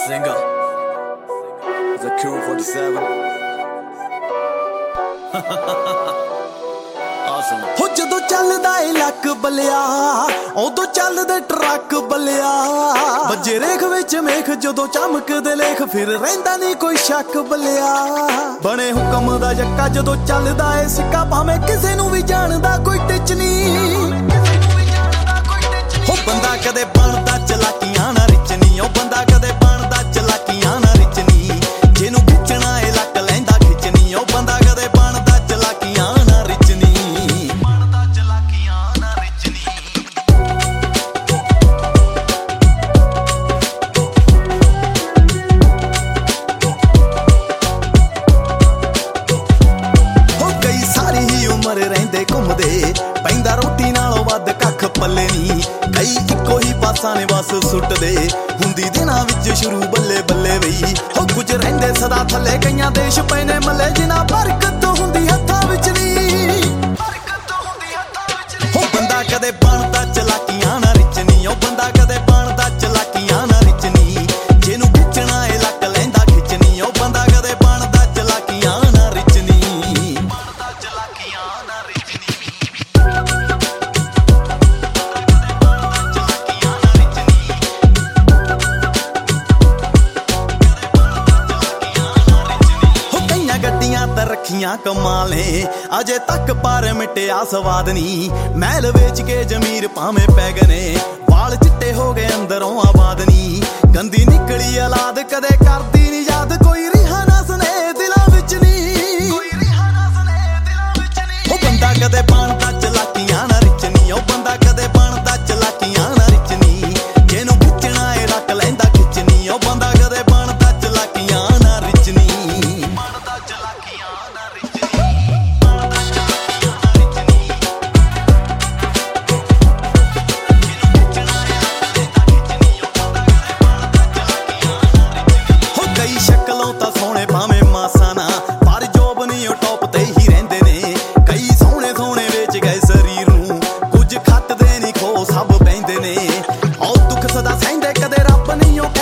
Singer, the Q47. Awesome. ਹੋ ਜਦੋਂ ਚੱਲਦਾ ਏ ਲੱਕ ਬਲਿਆ ਉਦੋਂ ਚੱਲਦੇ ਟਰੱਕ ਬਲਿਆ ਵੱਜੇ ਰੇਖ ਵਿੱਚ ਮੇਖ ਜਦੋਂ ਚਮਕਦੇ ਲੇਖ ਫਿਰ ਰਹਿੰਦਾ ਨਹੀਂ ਕੋਈ ਸ਼ੱਕ ਬਲਿਆ ਬਣੇ ਹੁਕਮ ਦਾ ਜੱਕਾ ਜਦੋਂ ਚੱਲਦਾ ਏ ਸਿੱਕਾ ਭਾਵੇਂ ਕਿਸੇ ਨੂੰ ਵੀ ਜਾਣਦਾ ਕੋਈ ਟਿੱਚ ਨਹੀਂ ਹੋ ਬੰਦਾ ਕਦੇ ਬਣਦਾ ਚਲਾਕੀਆਂ ਨਾ ਰਿਚ ਨਹੀਂ ਉਹ ਬੰਦਾ ਕਦੇ ਬਣਦਾ ਚਲਾਕੀਆਂ ਨਾ ਰਿਚ ਨਹੀਂ ਜਿਹਨੂੰ ਖਿੱਚਣਾ ਏ ਲੱਕ ਲੈਂਦਾ ਖਿੱਚ ਨਹੀਂ ਉਹ ਬੰਦਾ ਕਦੇ ਬਣਦਾ ਚਲਾਕੀਆਂ ਨਾ ਰਿਚ ਨਹੀਂ ਬਣਦਾ ਚਲਾਕੀਆਂ ਨਾ ਰਿਚ ਨਹੀਂ ਹੋ ਗਈ ਸਾਰੀ ਹੀ ਉਮਰ ਰਹਿੰਦੇ ਘੁੰਮਦੇ ਪੈਂਦਾ ਰੋਟੀ ਨਾਲੋਂ ਵੱਧ ਕੱਖ ਪੱਲੇ ਨਹੀਂ ਕਈ ਇੱਕੋ ਹੀ ਪਾਸਾਂ ਨੇ ਬਸ ਸੁੱਟਦੇ ਹੁੰਦੀ ਦਿਨਾਂ ਵਿੱਚ ਸ਼ੁਰੂ ਬੱਲੇ ਬੱਲੇ ਵਈ ਹੋ ਕੁਝ ਰਹਿੰਦੇ ਸਦਾ ਥੱਲੇ ਕਈਆਂ ਦੇਸ਼ ਪਏ ਨੇ ਮੱਲੇ ਜਿਨ੍ਹਾਂ ਬਰਕਤ ਹੁੰਦੀ ਹੱਥਾਂ ਵਿੱਚ ਨਹੀਂ ਹੋ ਬੰਦਾ ਕਦੇ ਬਣਦਾ ਚਲਾਕੀਆਂ ਨਾ ਰਿਚ ਨਹੀਂ ਉਹ ਬੰਦਾ ਕਦੇ ਬਣਦਾ ਚਲਾਕੀਆਂ ਨਾ ਰਿਚ ਨਹੀਂ ਜਿਹਨੂੰ ਖਿੱਚਣਾ ਏ ਲੱਕ ਲੈਂਦਾ ਖਿੱਚ ਨਹੀਂ ਉਹ ਬੰਦਾ ਕਦੇ ਬਣਦਾ ਚਲਾਕੀਆਂ ਨਾ ਰਿਚ ਨਹੀਂ ਬਣਦਾ ਚਲਾਕੀਆਂ ਨਾ ਰਿਚ ਨਹੀਂ ਗੱਡੀਆਂ ਤਾਂ ਰੱਖੀਆਂ ਕਮਾਲੇ ਅਜੇ ਤੱਕ ਪਰ ਮਿਟਿਆ ਸਵਾਦ ਨਹੀਂ ਮਹਿਲ ਵੇਚ ਕੇ ਜ਼ਮੀਰ ਭਾਵੇਂ ਪੈ ਗਏ ਨੇ ਵਾਲ ਚਿੱਟੇ ਹੋ ਗਏ ਅੰਦਰੋਂ ਆਬਾਦ ਨਹੀਂ ਗੰਦੀ ਨਿਕਲੀ ਔਲਾਦ ਕਦੇ ਕਰਦੀ ਨਹੀਂ ਯਾਦ ਕੋਈ ਰਿਹਾ ਨਾ ਸੁਨੇ ਦਿਲਾਂ ਵਿੱਚ ਨਹੀਂ ਉਹ ਬੰਦਾ ਕਦੇ ਬਣਦਾ ਚਲਾਕੀਆਂ ਨਾ ਰਿਚ ਨਹੀਂ ਉਹ ਬੰਦਾ ਕਦੇ ਬਣਦਾ ਚਲਾਕੀਆਂ ਨਾ ਰਿਚ ਨਹੀਂ ਜਿਹਨੂੰ ਖਿੱਚਣਾ ਏ ਰੱਖ ਲੈਂਦਾ ਖਿੱਚ ਨਹੀਂ ਉਹ ਬੰਦਾ ਕਦੇ ਬਣਦਾ ਚਲਾਕੀਆਂ ਨਾ ਰਿਚ ਨਹੀਂ ਸ਼ਕਲੋਂ ਤਾਂ ਸੋਹਣੇ ਭਾਵੇਂ ਮਾਸਾ ਨਾ ਪਰ ਜੋਬ ਨਹੀਂ ਉਹ ਟੌਪ ਤੇ ਹੀ ਰਹਿੰਦੇ ਨੇ ਕਈ ਸੋਹਣੇ ਸੋਹਣੇ ਵੇਚ ਗਏ ਸਰੀਰ ਨੂੰ ਕੁਝ ਖੱਟਦੇ ਨਹੀਂ ਖੋ ਸਭ ਬਹਿੰਦੇ ਨੇ ਉਹ ਦੁੱਖ ਸਦਾ ਸਹਿੰਦੇ ਕਦੇ ਰੱਬ ਨਹੀਂ ਉਹ